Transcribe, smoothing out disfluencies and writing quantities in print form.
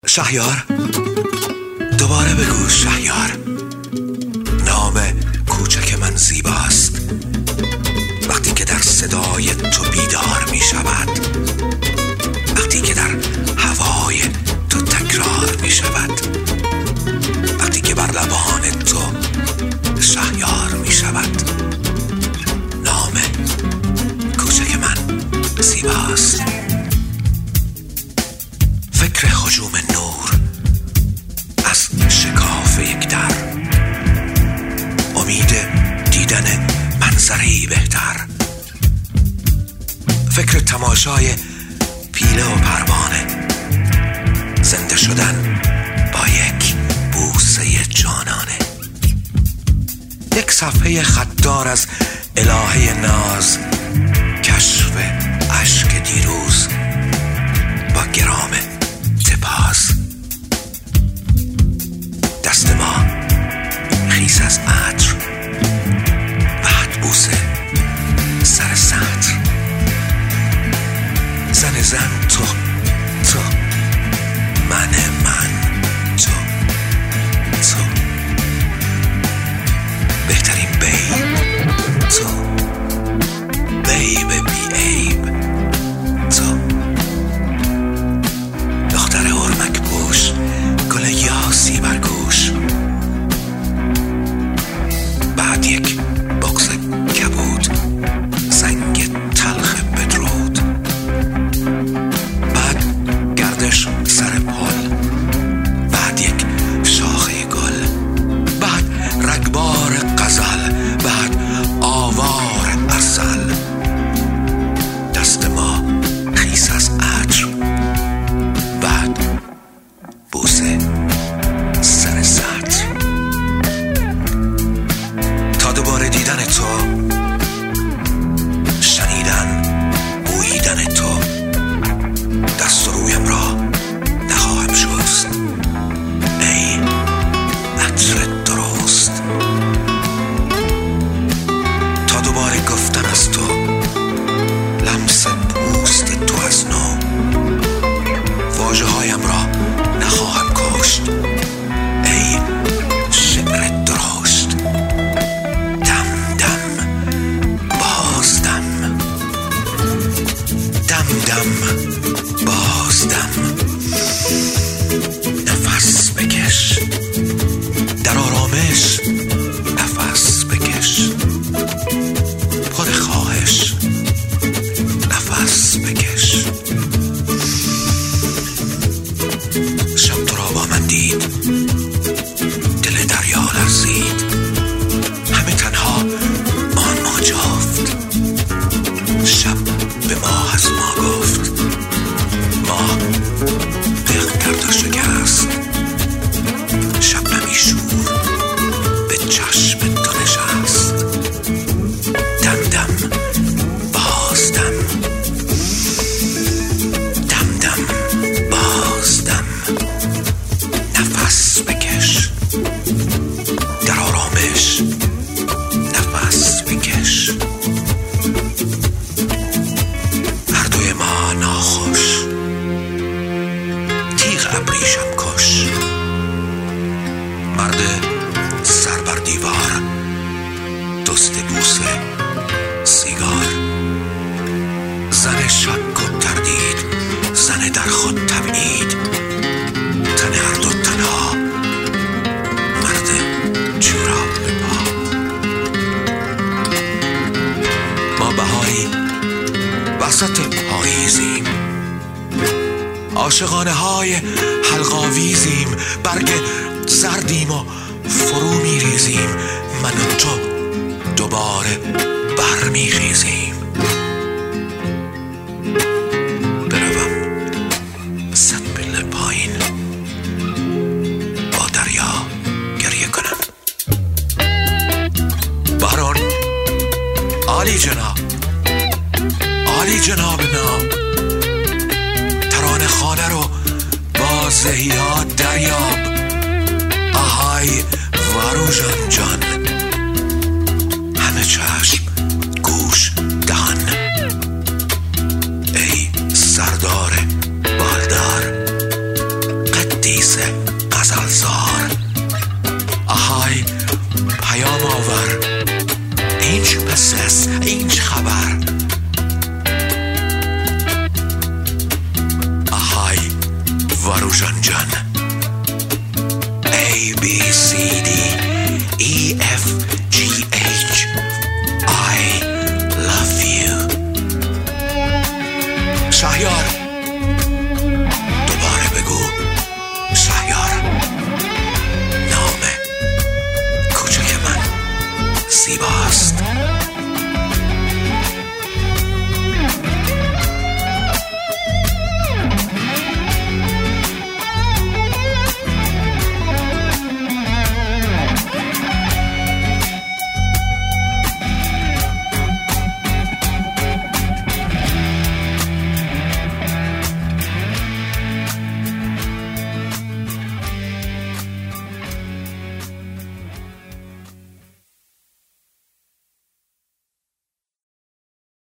شهیار، دوباره بگو شهیار. نام کوچک من زیباست وقتی که در صدای تو بیدار می شود، وقتی که در هوای تو تکرار می شود، وقتی که بر لبان تو شهیار می شود. نام کوچک من زیباست. فکر هجوم نور از شکاف یک در، امید دیدن منظری بهتر، فکر تماشای پیله و پروانه، زنده شدن با یک بوسه جانانه، یک صفحه خطدار از الهه ناز، کشف اشک دیروز با گرام تپاس. دست ما خیس از عطر، بعد بوسه سر سطر، زن تو من تو بهترین بیب تو، بیب بی عیب تو، دختر ارمک پوش، گل یاسی بر گوش، بعد یک بغض کبود، سنگ تلخ بدرود، بعد گردش سر پل، بعد یک شاخه گل، بعد رگبار غزل، بعد آوار عسل. دست ما خیس از عطر، بعد بوسه سر سطر، تا دوباره دیدن تو، شنیدن بوییدن تو. دست و رویم را نخواهم شست ای عطر درست، تا دوباره گفتن از تو، لمس پوست تو از نو. واژه هایم را نخواهم کشت ای شعر درشت. دم دم بازدم، دم دم بازدم. نفس بکش، در آرامش نفس بکش، پر خواهش نفس بکش. شب تو را با من دید، دل دریا لرزید، همه تنها ما جفت. شب به ماه از ما گفت، ماه دق کرد و شکست. شبنمی شور به چشم تو نشست. دم دم بازدم، دم دم بازدم. نفس بکش، در آرامش نفس بکش. هر دوی ما ناخوش، تیغ ابریشم کش. مرد سر بر دیوار، دست بوسه سیگار. زن شک و تردید، زن در خود تبعید، تن هر دو تنها، مرد جوراب به پا. ما بهاری وسط پاییزیم، عاشقانه های حلقاویزیم، برگ زردیم و فرو میریزیم. من و تو دوباره برمیخیزیم. بروم 100 پله پایین، با دریا گریه کنم. بارون عالی جناب، عالی جناب نام. ترانه خانه رو با زهیات دریاب. آهای واروژان جان، همه چشم گوش دهان. ای سردار بالدار، قد حدیث غزلزار. آهای پیام آور، اینچ پس است، اینچ خبر. آهای واروژان جان، A B C D